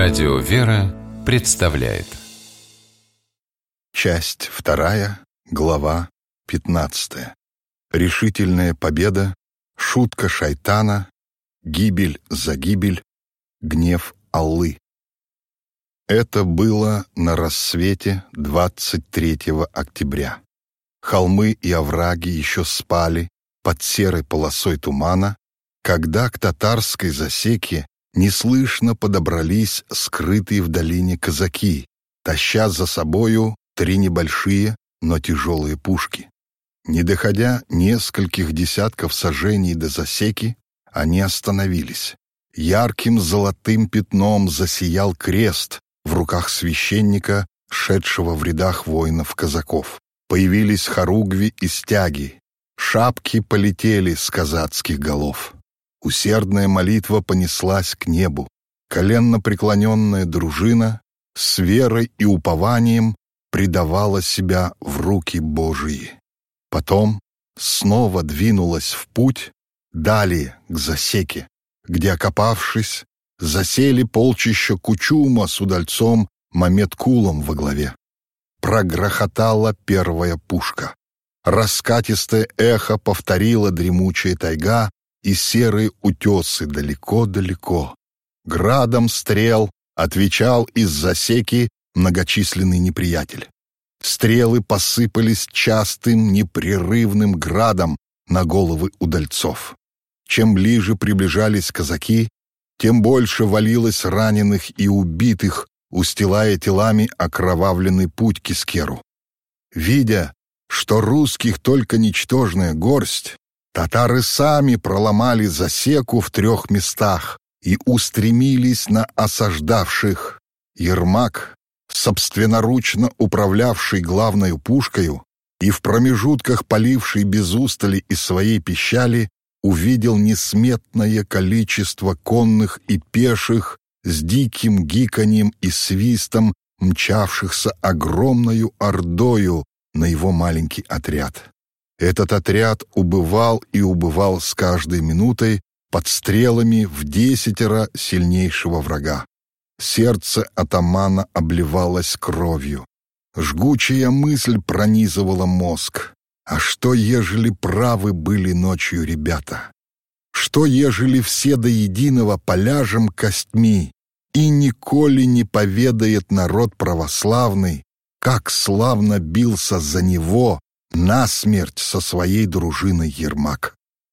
Радио «Вера» представляет. Часть 2, глава 15. Решительная победа, шутка шайтана, гибель за гибель, гнев Аллы. Это было на рассвете 23 октября. Холмы и овраги еще спали под серой полосой тумана, когда к татарской засеке неслышно подобрались скрытые в долине казаки, таща за собою 3 небольшие, но тяжелые пушки. Не доходя нескольких десятков саженей до засеки, они остановились. Ярким золотым пятном засиял крест в руках священника, шедшего в рядах воинов-казаков. Появились хоругви и стяги. Шапки полетели с казацких голов. Усердная молитва понеслась к небу. Коленно преклоненная дружина с верой и упованием предавала себя в руки Божии. Потом снова двинулась в путь, далее к засеке, где, окопавшись, засели полчища Кучума с удальцом Мамед-Кулом во главе. Прогрохотала первая пушка. Раскатистое эхо повторила дремучая тайга и серые утесы далеко-далеко. Градом стрел отвечал из засеки многочисленный неприятель. Стрелы посыпались частым непрерывным градом на головы удальцов. Чем ближе приближались казаки, тем больше валилось раненых и убитых, устилая телами окровавленный путь к Искеру. Видя, что русских только ничтожная горсть, татары сами проломали засеку в 3 местах и устремились на осаждавших. Ермак, собственноручно управлявший главною пушкою и в промежутках поливший без устали из своей пищали, увидел несметное количество конных и пеших с диким гиканьем и свистом мчавшихся огромною ордою на его маленький отряд. Этот отряд убывал и убывал с каждой минутой под стрелами в 10 сильнейшего врага. Сердце атамана обливалось кровью. Жгучая мысль пронизывала мозг. А что, ежели правы были ночью ребята? Что, ежели все до единого поляжем костьми, и николи не поведает народ православный, как славно бился за него насмерть со своей дружиной Ермак?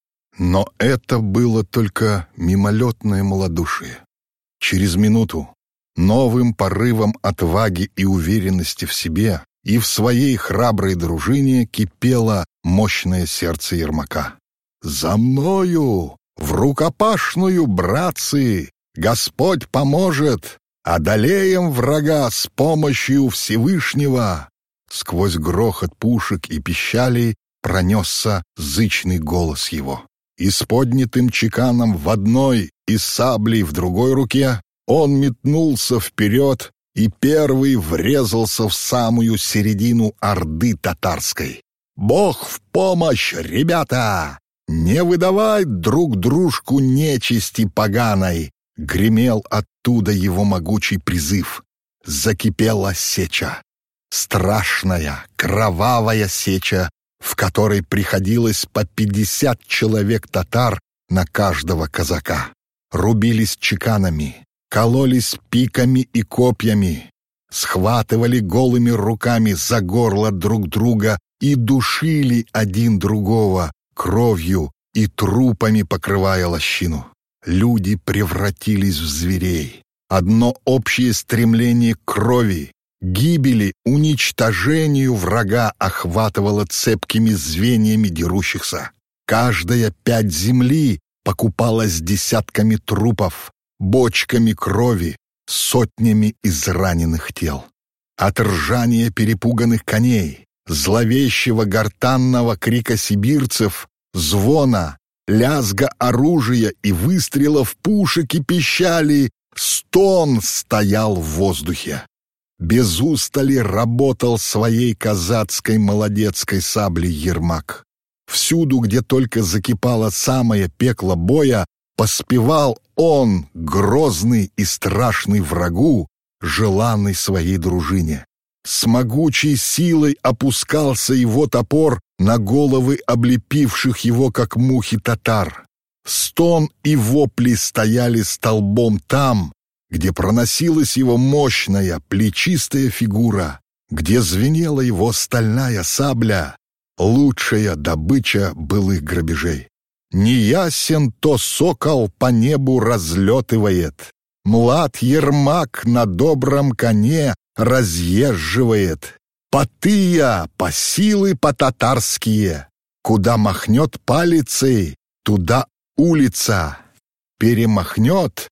Но это было только мимолетное малодушие. Через минуту новым порывом отваги и уверенности в себе и в своей храброй дружине кипело мощное сердце Ермака. «За мною! В рукопашную, братцы! Господь поможет! Одолеем врага с помощью Всевышнего!» Сквозь грохот пушек и пищалей пронесся зычный голос его. И с поднятым чеканом в одной и саблей в другой руке он метнулся вперед и первый врезался в самую середину орды татарской. «Бог в помощь, ребята! Не выдавать друг дружку нечисти поганой!» Гремел оттуда его могучий призыв. Закипела сеча. Страшная, кровавая сеча, в которой приходилось по 50 человек татар на каждого казака. Рубились чеканами, кололись пиками и копьями, схватывали голыми руками за горло друг друга и душили один другого, кровью и трупами покрывая лощину. Люди превратились в зверей. Одно общее стремление к крови, гибели, уничтожению врага охватывало цепкими звеньями дерущихся. Каждая 5 земли покупалась десятками трупов, бочками крови, сотнями израненных тел. От ржания перепуганных коней, зловещего гортанного крика сибирцев, звона, лязга оружия и выстрелов пушек и пищали, стон стоял в воздухе. Без устали работал своей казацкой молодецкой саблей Ермак. Всюду, где только закипало самое пекло боя, поспевал он, грозный и страшный врагу, желанный своей дружине. С могучей силой опускался его топор на головы облепивших его, как мухи, татар. Стон и вопли стояли столбом там, где проносилась его мощная, плечистая фигура, где звенела его стальная сабля, лучшая добыча былых грабежей. Неясен то сокол по небу разлетывает, млад Ермак на добром коне разъезживает. Потыя по силы по-татарские, куда махнет палицей, туда улица, перемахнет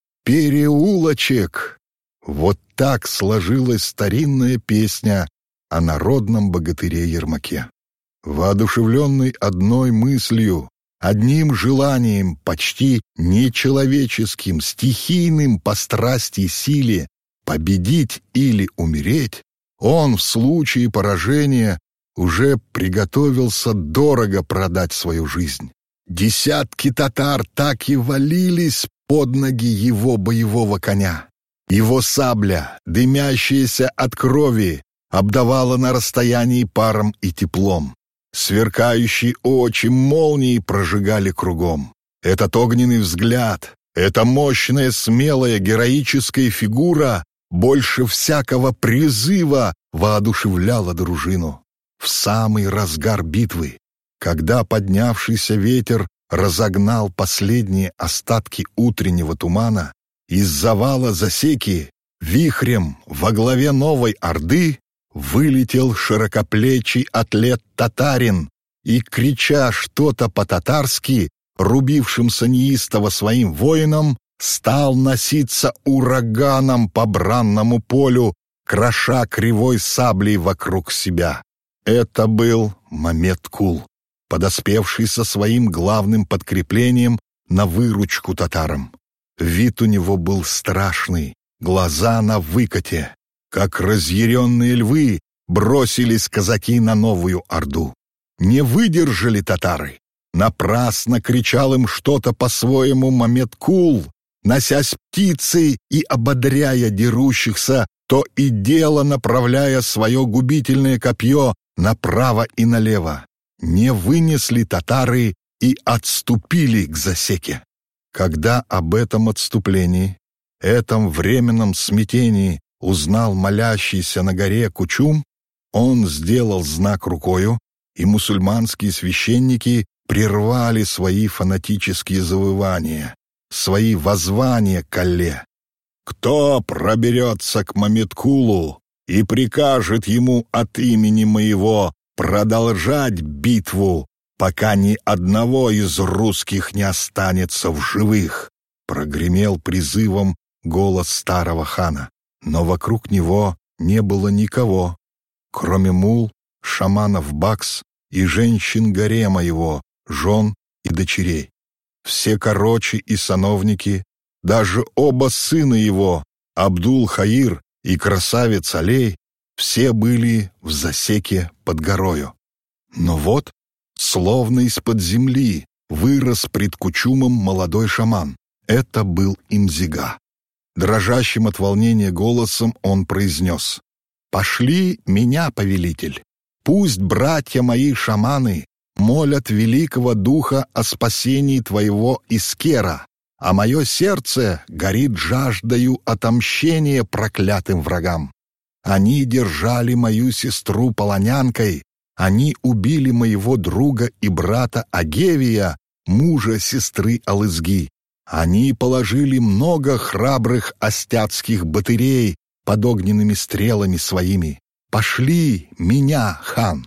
переулочек. Вот так сложилась старинная песня о народном богатыре Ермаке. Воодушевленный одной мыслью, одним желанием, почти нечеловеческим, стихийным по страсти и силе, победить или умереть, он в случае поражения уже приготовился дорого продать свою жизнь. Десятки татар так и валились под ноги его боевого коня. Его сабля, дымящаяся от крови, обдавала на расстоянии паром и теплом. Сверкающие очи молнии прожигали кругом. Этот огненный взгляд, эта мощная, смелая, героическая фигура больше всякого призыва воодушевляла дружину. В самый разгар битвы, когда поднявшийся ветер разогнал последние остатки утреннего тумана, из завала засеки вихрем во главе новой орды вылетел широкоплечий атлет-татарин и, крича что-то по-татарски, рубившимся неистово своим воинам, стал носиться ураганом по бранному полю, кроша кривой саблей вокруг себя. Это был Мамед-Кул, подоспевший со своим главным подкреплением на выручку татарам. Вид у него был страшный, глаза на выкате. Как разъяренные львы бросились казаки на новую орду. Не выдержали татары. Напрасно кричал им что-то по-своему Мамед-Кул, носясь птицей и ободряя дерущихся, то и дело направляя свое губительное копье направо и налево. Не вынесли татары и отступили к засеке. Когда об этом отступлении, этом временном смятении узнал молящийся на горе Кучум, он сделал знак рукою, и мусульманские священники прервали свои фанатические завывания, свои воззвания к Алле. «Кто проберется к Мамед-Кулу и прикажет ему от имени моего продолжать битву, пока ни одного из русских не останется в живых?» Прогремел призывом голос старого хана. Но вокруг него не было никого, кроме мул, шаманов Бакс и женщин гарема его, жен и дочерей. Все корочи и сановники, даже оба сына его, Абдул-Хаир и красавец Алей, все были в засеке под горою. Но вот, словно из-под земли, вырос пред Кучумом молодой шаман. Это был Имзига. Дрожащим от волнения голосом он произнес: «Пошли меня, повелитель, пусть братья мои шаманы молят великого духа о спасении твоего Искера, а мое сердце горит жаждою отомщения проклятым врагам. Они держали мою сестру полонянкой, они убили моего друга и брата Агевия, мужа сестры Алызги. Они положили много храбрых остяцких батырей под огненными стрелами своими. Пошли меня, хан!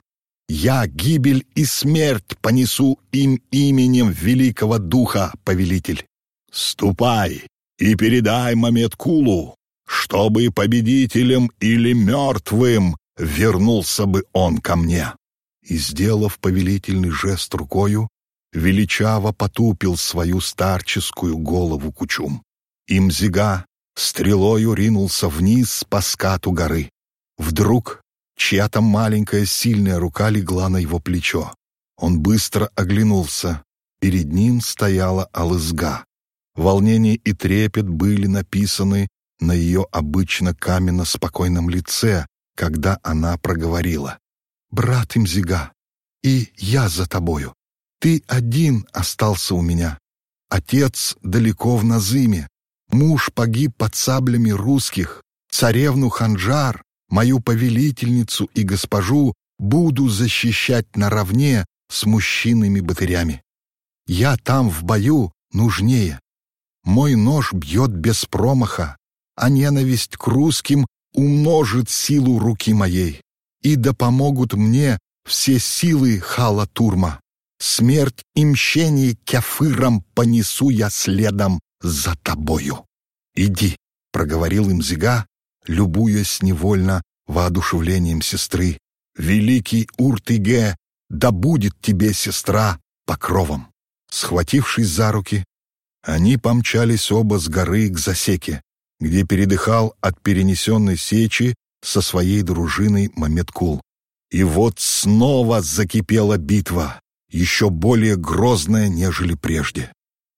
Я гибель и смерть понесу им именем великого духа, повелитель. Ступай и передай Мамед-Кулу, чтобы победителем или мертвым вернулся бы он ко мне». И, сделав повелительный жест рукою, величаво потупил свою старческую голову Кучум. Имзига стрелою ринулся вниз по скату горы. Вдруг чья-то маленькая сильная рука легла на его плечо. Он быстро оглянулся. Перед ним стояла Алызга. Волнение и трепет были написаны на ее обычно каменно-спокойном лице, когда она проговорила: «Брат Имзига, и я за тобою. Ты один остался у меня. Отец далеко в Назыме, муж погиб под саблями русских, царевну Ханджар, мою повелительницу и госпожу, буду защищать наравне с мужчинами-богатырями. Я там в бою нужнее. Мой нож бьет без промаха, а ненависть к русским умножит силу руки моей. И да помогут мне все силы Хала Турма. Смерть и мщение кяфырам понесу я следом за тобою. Иди», — проговорил Имзига, любуясь невольно воодушевлением сестры. «Великий Урт-Иге, да будет тебе, сестра, покровом». Схватившись за руки, они помчались оба с горы к засеке, где передыхал от перенесенной сечи со своей дружиной Мамед-Кул. И вот снова закипела битва, еще более грозная, нежели прежде.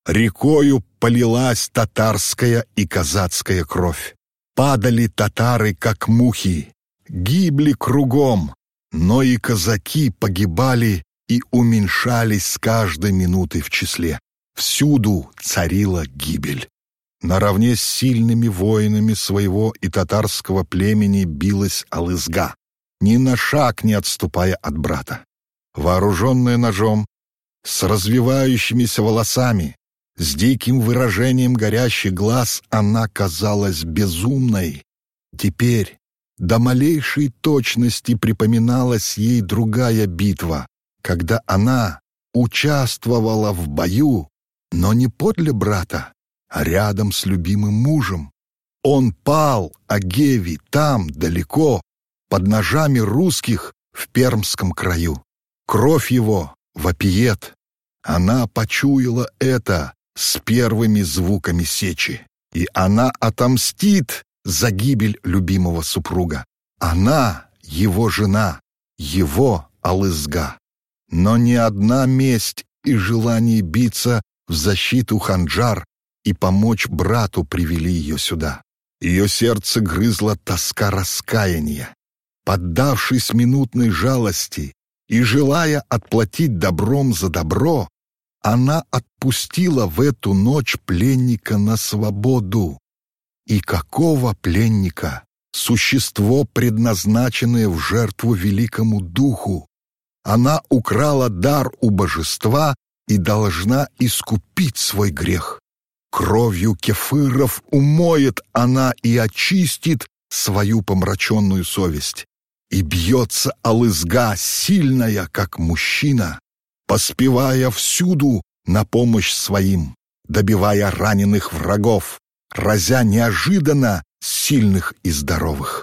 Рекою полилась татарская и казацкая кровь. Падали татары, как мухи, гибли кругом, но и казаки погибали и уменьшались с каждой минутой в числе. Всюду царила гибель. Наравне с сильными воинами своего и татарского племени билась Алызга, ни на шаг не отступая от брата. Вооруженная ножом, с развивающимися волосами, с диким выражением горящих глаз, она казалась безумной. Теперь до малейшей точности припоминалась ей другая битва, когда она участвовала в бою, но не подле брата, а рядом с любимым мужем. Он пал, а Геви там, далеко, под ножами русских в Пермском краю. Кровь его вопиет. Она почуяла это с первыми звуками сечи, и она отомстит за гибель любимого супруга. Она его жена, его Алызга. Но ни одна месть и желание биться в защиту Ханджар и помочь брату привели ее сюда. Ее сердце грызла тоска раскаяния. Поддавшись минутной жалости и желая отплатить добром за добро, она отпустила в эту ночь пленника на свободу. И какого пленника? Существо, предназначенное в жертву великому духу. Она украла дар у божества и должна искупить свой грех. Кровью кефыров умоет она и очистит свою помраченную совесть. И бьется Алызга, сильная, как мужчина, поспевая всюду на помощь своим, добивая раненых врагов, разя неожиданно сильных и здоровых.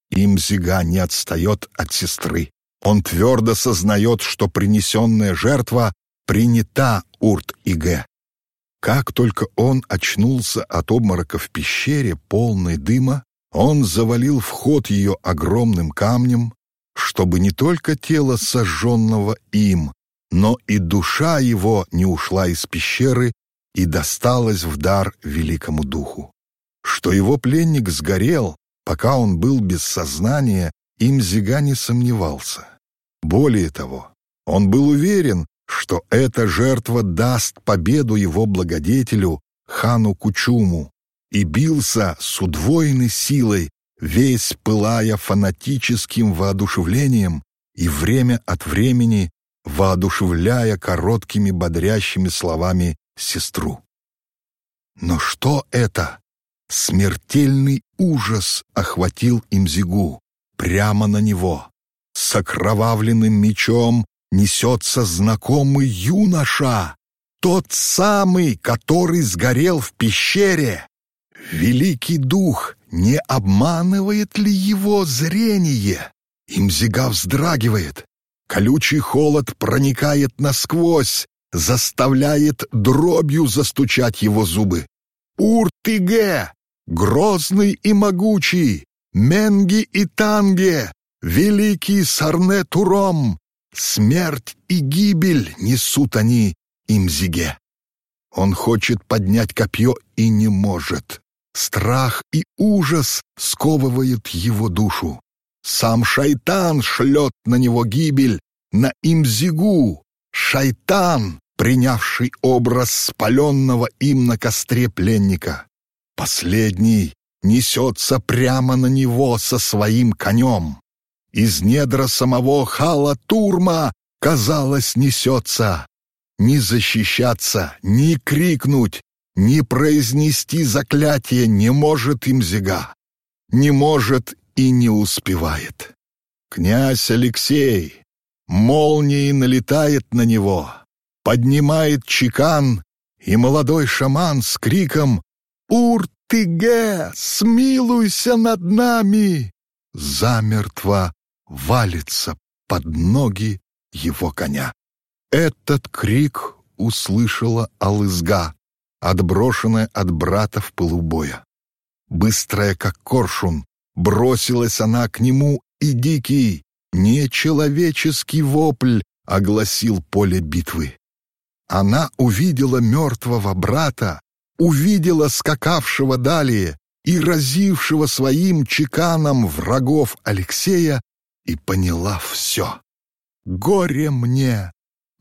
Имзига не отстает от сестры. Он твердо сознает, что принесенная жертва принята Урт-Иге. Как только он очнулся от обморока в пещере, полной дыма, он завалил вход ее огромным камнем, чтобы не только тело сожженного им, но и душа его не ушла из пещеры и досталась в дар великому духу. Что его пленник сгорел, пока он был без сознания, Имзига не сомневался. Более того, он был уверен, что эта жертва даст победу его благодетелю, хану Кучуму, и бился с удвоенной силой, весь пылая фанатическим воодушевлением и время от времени воодушевляя короткими бодрящими словами сестру. Но что это? Смертельный ужас охватил Имзигу. Прямо на него, с окровавленным мечом, несется знакомый юноша, тот самый, который сгорел в пещере. Великий дух, не обманывает ли его зрение? Имзига вздрагивает. Колючий холод проникает насквозь, заставляет дробью застучать его зубы. Урт-Иге, грозный и могучий, Менги и Танге, великий Сарне-Туром, смерть и гибель несут они Имзиге. Он хочет поднять копье и не может. Страх и ужас сковывают его душу. Сам шайтан шлет на него гибель, на Имзигу. Шайтан, принявший образ спаленного им на костре пленника. Последний несется прямо на него со своим конем. Из недра самого Хала-Турма, казалось, несется. Ни защищаться, ни крикнуть, ни произнести заклятие не может Имзига. Не может и не успевает. Князь Алексей молнией налетает на него, поднимает чекан, и молодой шаман с криком «Ур-ты-ге, смилуйся над нами!» замертво валится под ноги его коня. Этот крик услышала Алызга, отброшенная от брата в пылу боя. Быстрая, как коршун, бросилась она к нему, и дикий, нечеловеческий вопль огласил поле битвы. Она увидела мертвого брата, увидела скакавшего далее и разившего своим чеканом врагов Алексея и поняла все. «Горе мне!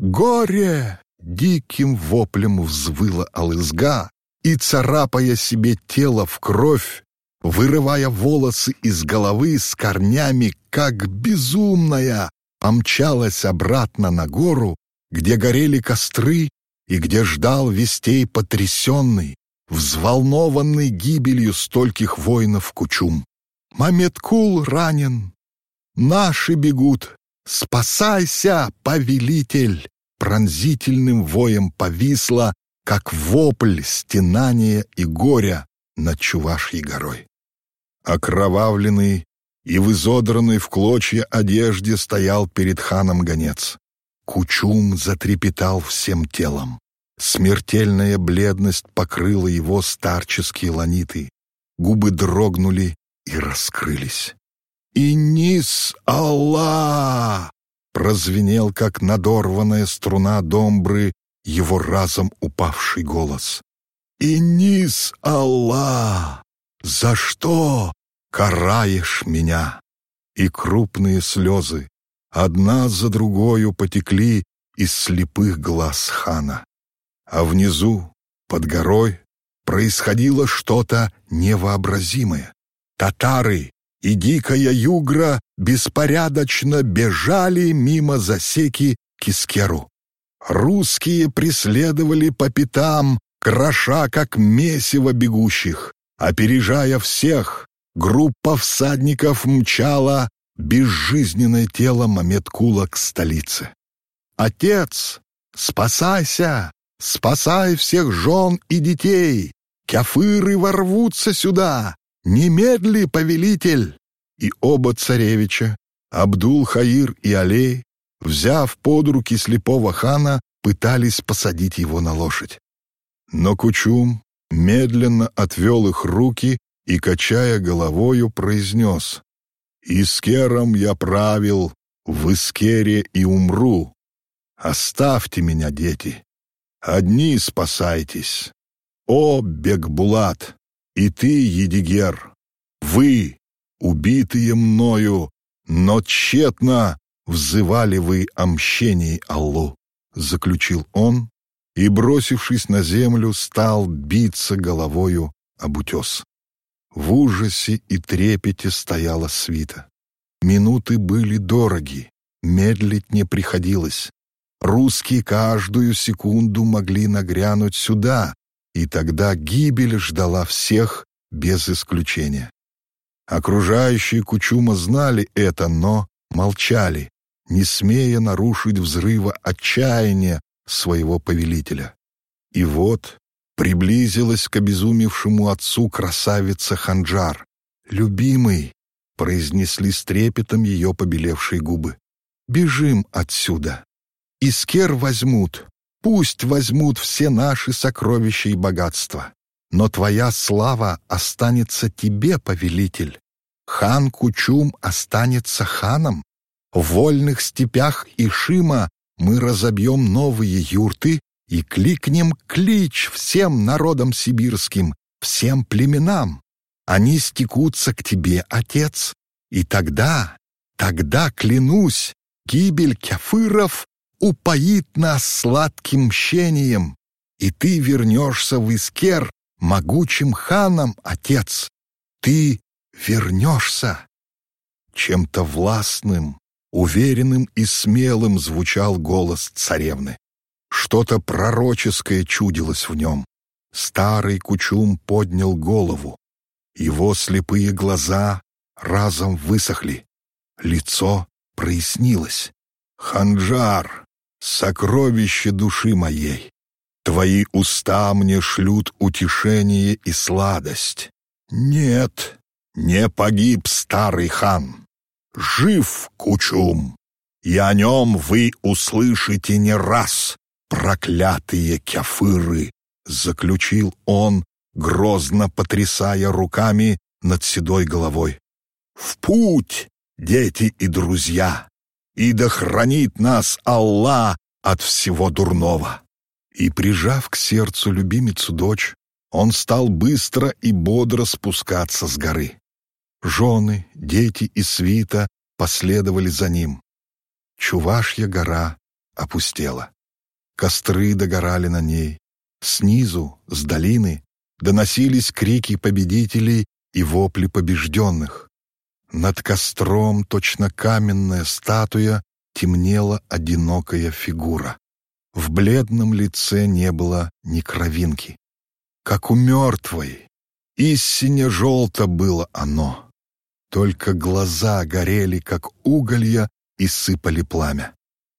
Горе!» Диким воплем взвыла Алызга и, царапая себе тело в кровь, вырывая волосы из головы с корнями, как безумная, помчалась обратно на гору, где горели костры и где ждал вестей потрясенный, взволнованный гибелью стольких воинов Кучум. «Маметкул ранен! Наши бегут! Спасайся, повелитель!» Пронзительным воем повисла, как вопль стенания и горя над Чувашьей горой. Окровавленный и в изодранной в клочья одежде стоял перед ханом гонец. Кучум затрепетал всем телом. Смертельная бледность покрыла его старческие ланиты. Губы дрогнули и раскрылись. «Инис Аллах!» прозвенел, как надорванная струна домбры, его разом упавший голос. «Инис Аллах! За что караешь меня?» И крупные слезы одна за другою потекли из слепых глаз хана. А внизу, под горой, происходило что-то невообразимое. Татары и дикая югра беспорядочно бежали мимо засеки к Искеру. Русские преследовали по пятам, кроша как месиво бегущих. Опережая всех, группа всадников мчала безжизненное тело Маметкула к столице. «Отец, спасайся! Спасай всех жен и детей! Кяфыры ворвутся сюда! Немедли, повелитель!» И оба царевича, Абдул-Хаир и Алей, взяв под руки слепого хана, пытались посадить его на лошадь. Но Кучум медленно отвел их руки и, качая головою, произнес: «Искером я правил, в Искере и умру. Оставьте меня, дети, одни спасайтесь. О, Бекбулат, и ты, Едигер, вы, убитые мною, но тщетно взывали вы о мщении Аллу», — заключил он, и, бросившись на землю, стал биться головою об утес. В ужасе и трепете стояла свита. Минуты были дороги, медлить не приходилось. Русские каждую секунду могли нагрянуть сюда, и тогда гибель ждала всех без исключения. Окружающие Кучума знали это, но молчали, не смея нарушить взрыва отчаяния своего повелителя. И вот приблизилась к обезумевшему отцу красавица Ханджар. «Любимый», — произнесли с трепетом ее побелевшие губы, — «бежим отсюда. Искер возьмут, пусть возьмут все наши сокровища и богатства. Но твоя слава останется тебе, повелитель. Хан Кучум останется ханом. В вольных степях Ишима мы разобьем новые юрты и кликнем клич всем народам сибирским, всем племенам. Они стекутся к тебе, отец, и тогда, клянусь, гибель кяфыров упоит нас сладким мщением, и ты вернешься в Искер могучим ханом, отец. Ты вернешься. Чем-то властным, уверенным и смелым звучал голос царевны. Что-то пророческое чудилось в нем. Старый Кучум поднял голову. Его слепые глаза разом высохли. Лицо прояснилось. «Ханджар, сокровище души моей, твои уста мне шлют утешение и сладость. Нет, не погиб старый хан. Жив Кучум, и о нем вы услышите не раз, проклятые кяфыры», заключил он, грозно потрясая руками над седой головой. «В путь, дети и друзья, и да хранит нас Аллах от всего дурного». И, прижав к сердцу любимицу дочь, он стал быстро и бодро спускаться с горы. Жены, дети и свита последовали за ним. Чувашья гора опустела. Костры догорали на ней. Снизу, с долины, доносились крики победителей и вопли побежденных. Над костром, точно каменная статуя, темнела одинокая фигура. В бледном лице не было ни кровинки. Как у мертвой, истинно желто было оно. Только глаза горели, как уголья, и сыпали пламя.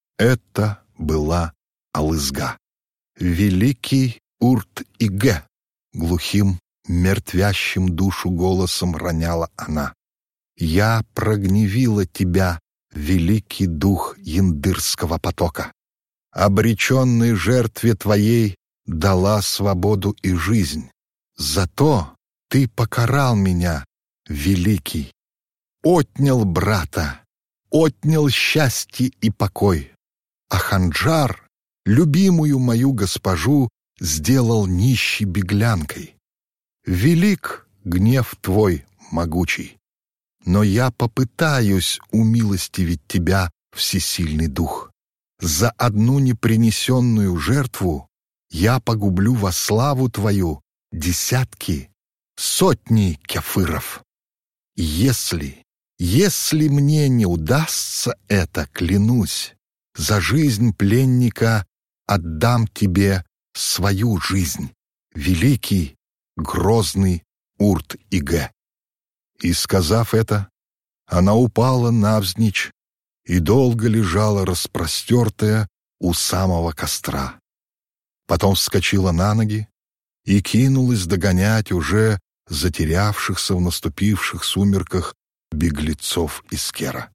Это была Алызга. «Великий Урт-Иге», глухим, мертвящим душу голосом роняла она. «Я прогневила тебя, великий дух Яндырского потока. Обреченной жертве твоей дала свободу и жизнь. Зато ты покарал меня, великий. Отнял брата, отнял счастье и покой. А Ханджар, любимую мою госпожу, сделал нищей беглянкой. Велик гнев твой могучий, но я попытаюсь умилостивить тебя, всесильный дух. За одну непринесенную жертву я погублю во славу твою десятки, сотни кяфыров. Если мне не удастся это, клянусь, за жизнь пленника отдам тебе свою жизнь, великий, грозный Урт-Иге». И, сказав это, она упала навзничь и долго лежала распростертая у самого костра. Потом вскочила на ноги и кинулась догонять уже затерявшихся в наступивших сумерках беглецов Искера.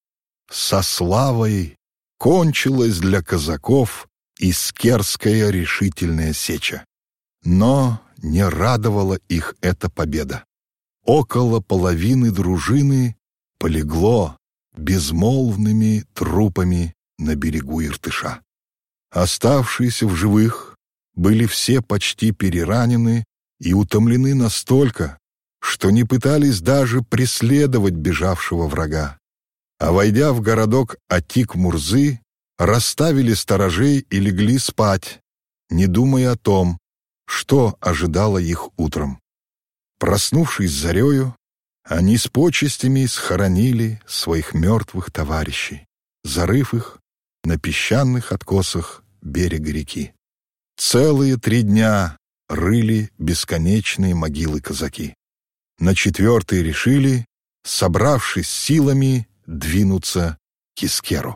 Со славой кончилась для казаков искерская решительная сеча. Но не радовала их эта победа. Около половины дружины полегло безмолвными трупами на берегу Иртыша. Оставшиеся в живых были все почти переранены и утомлены настолько, что не пытались даже преследовать бежавшего врага. А войдя в городок Атик-Мурзы, расставили сторожей и легли спать, не думая о том, что ожидало их утром. Проснувшись зарею, они с почестями схоронили своих мертвых товарищей, зарыв их на песчаных откосах берега реки. Целые 3 дня рыли бесконечные могилы казаки. На 4-й решили, собравшись силами, двинуться к Искеру.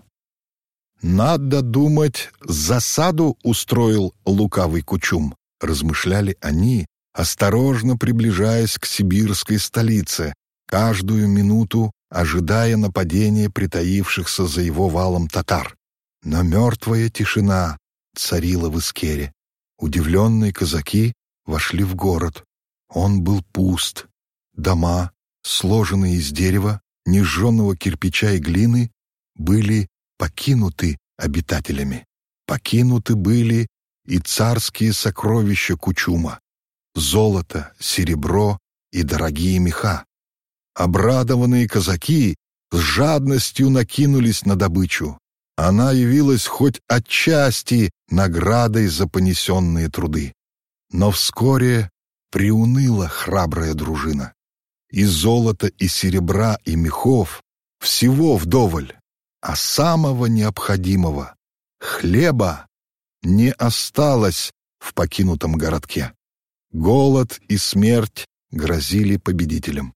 «Надо думать, засаду устроил лукавый Кучум», размышляли они, осторожно приближаясь к сибирской столице, каждую минуту ожидая нападения притаившихся за его валом татар. Но мертвая тишина царила в Искере. Удивленные казаки вошли в город. Он был пуст. Дома, сложенные из дерева, несжженного кирпича и глины, были покинуты обитателями. Покинуты были и царские сокровища Кучума — золото, серебро и дорогие меха. Обрадованные казаки с жадностью накинулись на добычу. Она явилась хоть отчасти наградой за понесенные труды. Но вскоре приуныла храбрая дружина. И золота, и серебра, и мехов — всего вдоволь, а самого необходимого — хлеба — не осталось в покинутом городке. Голод и смерть грозили победителям.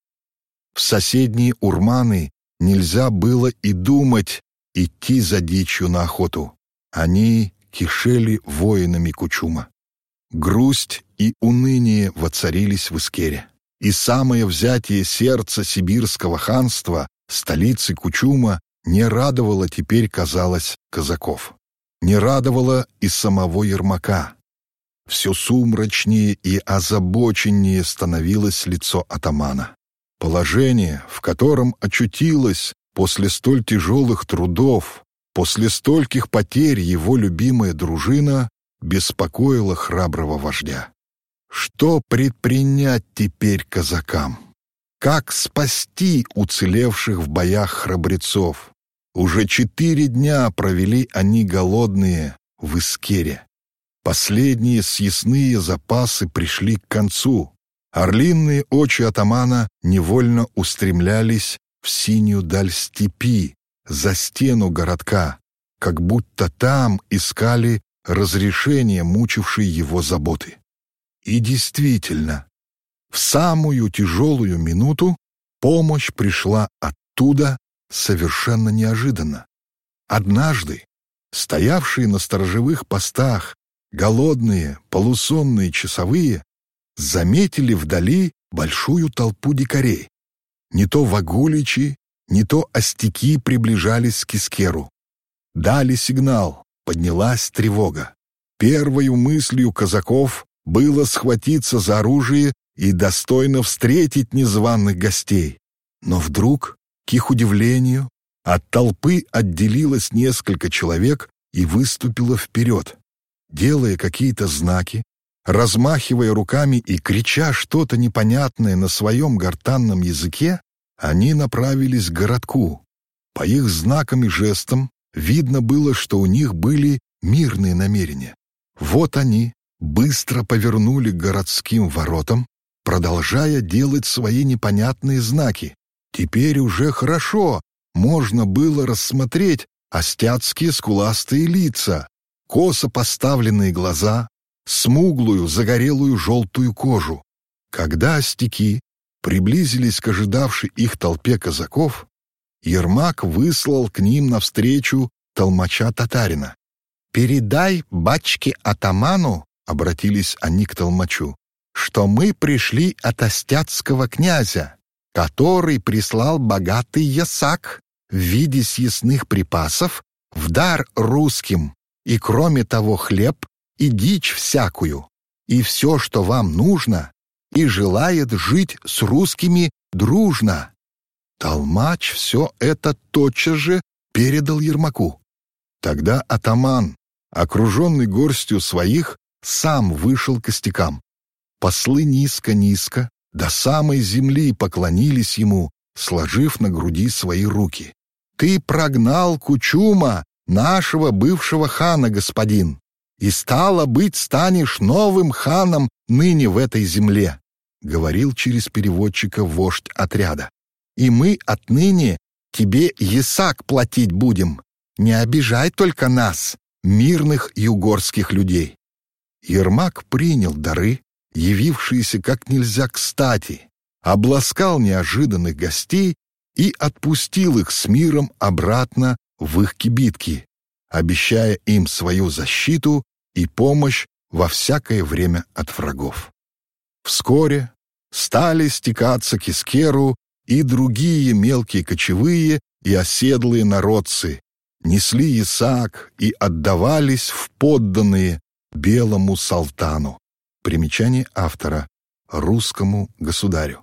В соседние урманы нельзя было и думать идти за дичью на охоту. Они кишели воинами Кучума. Грусть и уныние воцарились в Искере. И самое взятие сердца сибирского ханства, столицы Кучума, не радовало теперь, казалось, казаков. Не радовало и самого Ермака. Все сумрачнее и озабоченнее становилось лицо атамана. Положение, в котором очутилась после столь тяжелых трудов, после стольких потерь его любимая дружина, беспокоило храброго вождя. Что предпринять теперь казакам? Как спасти уцелевших в боях храбрецов? Уже 4 дня провели они голодные в Искере. Последние съестные запасы пришли к концу. Орлиные очи атамана невольно устремлялись в синюю даль степи, за стену городка, как будто там искали разрешение мучившей его заботы. И действительно, в самую тяжелую минуту помощь пришла оттуда совершенно неожиданно. Однажды стоявшие на сторожевых постах голодные полусонные часовые заметили вдали большую толпу дикарей. Не то вагуличи, не то остяки приближались к Искеру. Дали сигнал, поднялась тревога. Первою мыслью казаков было схватиться за оружие и достойно встретить незваных гостей. Но вдруг, к их удивлению, от толпы отделилось несколько человек и выступило вперед. Делая какие-то знаки, размахивая руками и крича что-то непонятное на своем гортанном языке, они направились к городку. По их знакам и жестам видно было, что у них были мирные намерения. Вот они быстро повернули к городским воротам, продолжая делать свои непонятные знаки. Теперь уже хорошо можно было рассмотреть остяцкие скуластые лица, косо поставленные глаза, смуглую загорелую желтую кожу. Когда остяки приблизились к ожидавшей их толпе казаков, Ермак выслал к ним навстречу толмача-татарина. «Передай бачке-атаману», — обратились они к толмачу, «что мы пришли от остяцкого князя, который прислал богатый ясак в виде съестных припасов в дар русским, и кроме того хлеб и дичь всякую, и все, что вам нужно, и желает жить с русскими дружно». Толмач все это тотчас же передал Ермаку. Тогда атаман, окруженный горстью своих, сам вышел к остякам. Послы низко-низко, до самой земли поклонились ему, сложив на груди свои руки. «Ты прогнал Кучума, нашего бывшего хана, господин, и, стало быть, станешь новым ханом ныне в этой земле», — говорил через переводчика вождь отряда. «И мы отныне тебе ясак платить будем. Не обижай только нас, мирных югорских людей». Ермак принял дары, явившиеся как нельзя кстати, обласкал неожиданных гостей и отпустил их с миром обратно в их кибитки, обещая им свою защиту и помощь во всякое время от врагов. Вскоре стали стекаться к Искеру и другие мелкие кочевые и оседлые народцы, несли ясак и отдавались в подданные белому салтану. Примечание автора: русскому государю.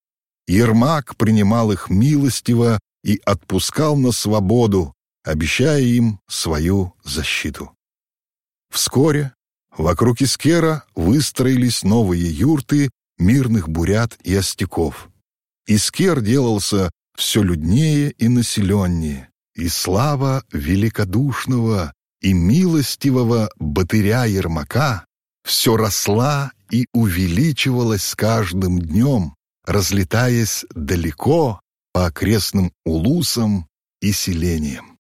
Ермак принимал их милостиво и отпускал на свободу, обещая им свою защиту. Вскоре Вокруг Искера выстроились новые юрты мирных бурят и остяков. Искер делался все люднее и населеннее, и слава великодушного и милостивого богатыря Ермака все росла и увеличивалась с каждым днем, разлетаясь далеко по окрестным улусам и селениям.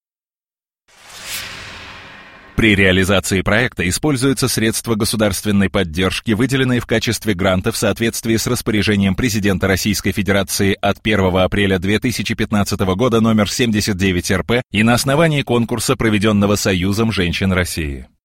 При реализации проекта используются средства государственной поддержки, выделенные в качестве гранта в соответствии с распоряжением президента Российской Федерации от 1 апреля 2015 года номер 79 РП и на основании конкурса, проведенного Союзом женщин России.